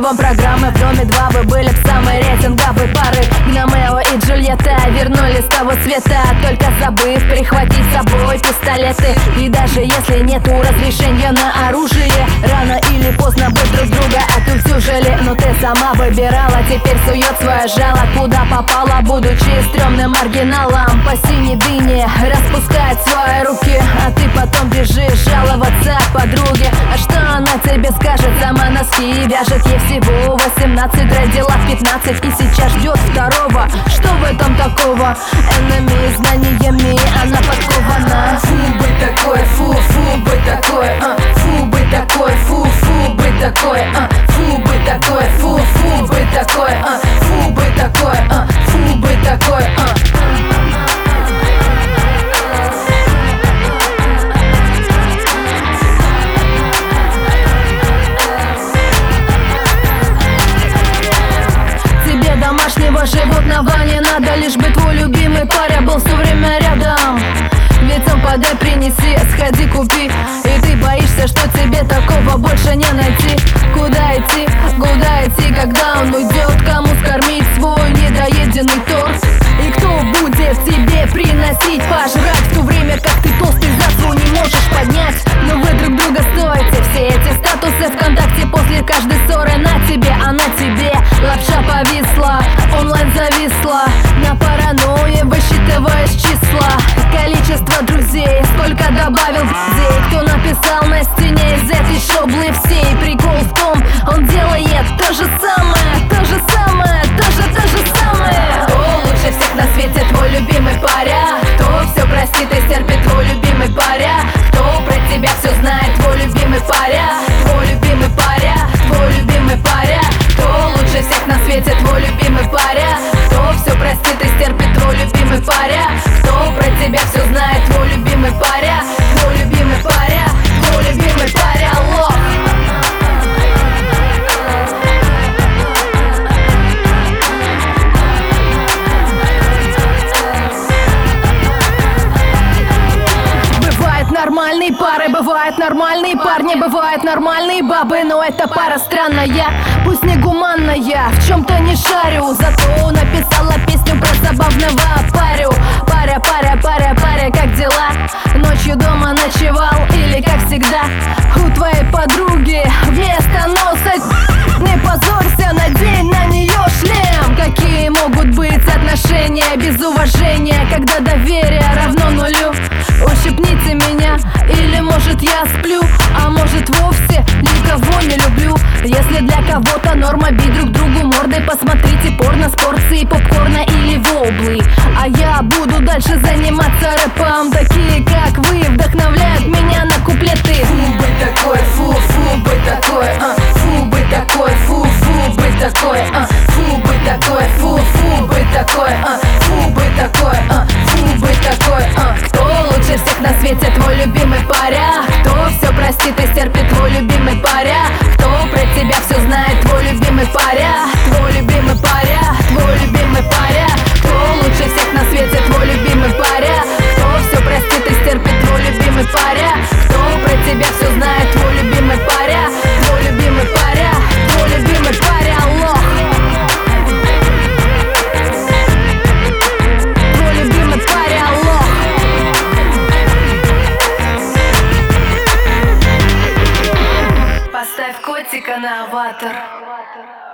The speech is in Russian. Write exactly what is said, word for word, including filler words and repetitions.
альбом программы в доме два. Вы были в самой рейтинговой пары. Гномео и Джульетта вернулись с того света, только забыв прихватить с собой пистолеты. И даже если нету разрешения на оружие, рано или поздно бы друг друга отутюжили. Но ты сама выбирала, теперь сует свое жало куда попала, будучи стрёмным маргиналом. По синей дыне распускает свои руки, а ты потом бежишь жаловаться подруге. А что она тебе скажет? Сама носки вяжет, ей всего восемнадцать, родила в пятнадцать и сейчас ждет второго. Что в этом такого? Энеми знаниями она подкована. Фу, быть такой, фу, фу, быть такой, а. Фу, быть такой, фу, фу, быть такой, а. Фу, быть такой, фу, фу, быть такой, а. Фу, быть такой, а. Фу, быть такой, а. Домашнего животного не надо, лишь бы твой любимый парень был все время рядом. Ведь он подай, принеси, сходи, купи. И ты боишься, что тебе такого больше не найти. Куда идти, куда идти, когда он уйдет? Кому скормить свой недоеденный торт? И кто будет тебе приносить пожрать, в то время как ты толстый засву не можешь поднять? Но вы друг друга стоите, все эти статусы ВКонтакте после каждой ссоры на тебе, а на тебе лапша повисла, онлайн зависла. На паранойе высчитываешь числа, количество друзей, сколько добавил друзей. Кто написал на стене из этой шоблы всей? Прикол в том, он делает то же самое, то же самое, то же, то же самое. Кто лучше всех на свете твой любимый паря? Кто все простит и стерпит твой любимый паря? Кто про тебя все знает твой любимый паря? Твой любимый паря, твой любимый паря. Кто лучше всех на свете твой любимый паря? Кто все простит и стерпит твой любимый паря? Кто про тебя все знает твой любимый паря? Твой любимый паря, твой любимый паря, лох. Нормальные пары, бывают нормальные парни, бывают нормальные бабы, но эта пара странная, пусть не гуманная, в чем-то не шарю, зато написала песню про забавного парю. Паря, паря, паря, паря, как дела? Ночью дома ночевал или как всегда у твоей подруги вместо носа? Не позорься, надень на нее шлем. Какие могут быть отношения без уважения, когда доверие равно нулю? Ущипните меня, или может я сплю, а может вовсе никого не люблю. Если для кого-то норма бить друг другу мордой, посмотрите порно с порцией попкорна или воблы. А я буду дальше заниматься рэпом. Такие как вы вдохновляют меня на куплеты. Фу, быть такой, фу, фу, быть такой, а. Фу, быть такой, фу, фу, быть такой, а. Фу, быть такой, фу, фу, быть такой, а. Фу, быть такой, а. Фу, быть такой, а. Кто лучше всех на свете твой любимый паря? Кто все простит и стерпит твой любимый паря? Кто про тебя все знает твой любимый паря? Твой любимый паря, твой любимый паря. Кто лучше всех на свете твой любимый паря? Кто все простит и стерпит твой любимый паря? Кто про тебя все знает твой любимый паря? Твой любимый паря, твой любимый паря, лох. Твой любимый паря, лох. Поставь котика на аватар.